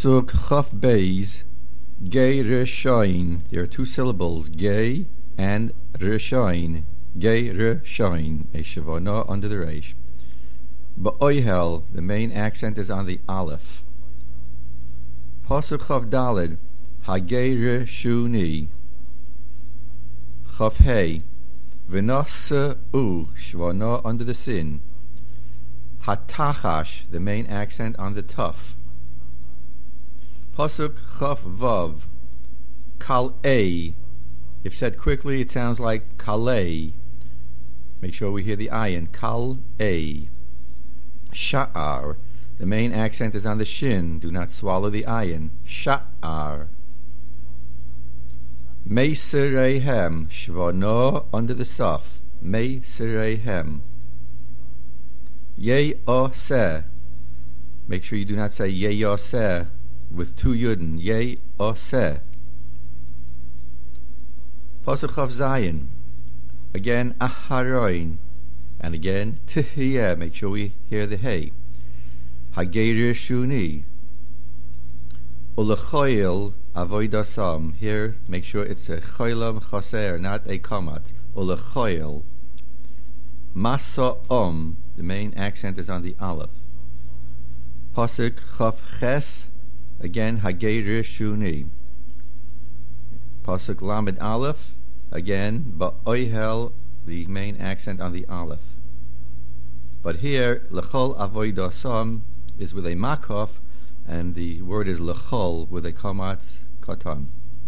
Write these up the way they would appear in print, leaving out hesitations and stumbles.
Pasuk Chaf Beis, Gei Reshain. There are two syllables, Gei and Reshain. Gei Reshain, a Shavana under the Reish. Ba'oihel, the main accent is on the Aleph. Pasuk Chaf Daled, Hagei Reshuni. Chaf Hei, V'nasa U, Shvana under the Sin. Hatachash, the main accent on the Tuf. Pasuk Chaf Vav, Kal A. If said quickly, it sounds like Kalei. Make sure we hear the ayin. Kal A. Sha'ar, the main accent is on the shin. Do not swallow the ayin. Sha'ar. Meiserehem, Shvana under the Saf. Meiserehem. Ye-oseh. Make sure you do not say ye-oseh with two yudin. Ye-oseh. Pasuk Chaf Zayin. Again aharoin. And again tihiyeh. Make sure we hear the hey. Hagei Reshuni. Ulechoyel avoidasam. Here, make sure it's a choylam chaser, not a kamat. Ulechoyel. Masa'om. The main accent is on the aleph. Pasuk Chaf Ches. Again Hagei Reshuni. Pasuk Lamed Aleph. Again Ba'oihel. The main accent on the aleph. But here Lechol avoidasam is with a makof, and the word is lechol with a kamatz katan.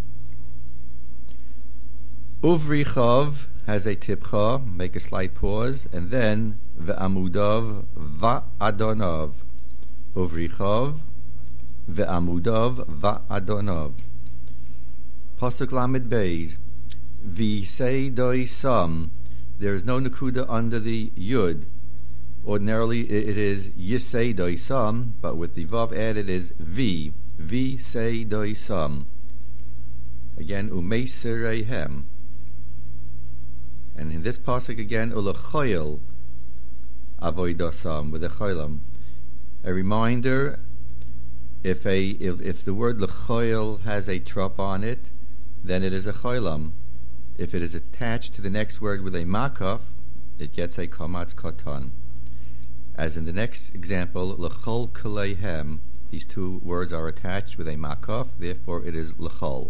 Uvrichav has a tipcha, make a slight pause, and then ve'amudav va'adonov. Uvrichav ve'amudav va'adonov. Pasuk Lamed Beis, v'sei doi sam. There is no nakuda under the yud. Ordinarily it is yisei doi sam, but with the vav added is v'sei doi sam. Again umeiserehem. And in this pasuk again ulechoyel avoidasam with a choylam. A reminder: if the word lechoyel has a trop on it, then it is a choylam. If it is attached to the next word with a makaf, it gets a kamatz katan. As in the next example, lechol kaleihem, these two words are attached with a makaf, therefore it is lechol.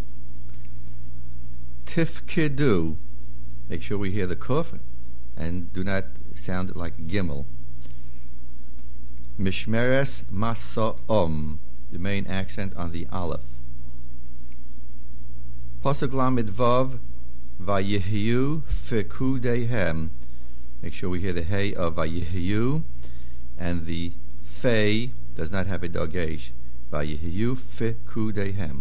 Tifkedu, make sure we hear the kuf and do not sound it like gimel. Mishmeres masa'om, the main accent on the aleph. Pasuk Lamed Vav, Vayihiyu fekudehem. Make sure we hear the hey of Vayihiyu, and the fe does not have a dagesh. Vayihiyu fekudehem.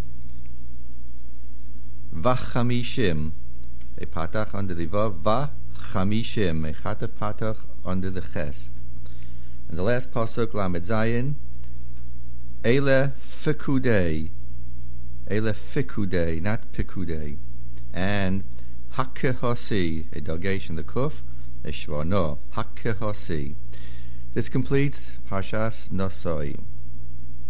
Vachamishim, a patach under the vav. Vachamishim, a chataf patach under the ches. And the last pasuk Lamed Zayin, Ele fekudei. Ele fikudei, not pikudei. And Hakkehasi, a dagesh in the kuf, a shvano, Hakkehasi. This completes Parshas Nosoi.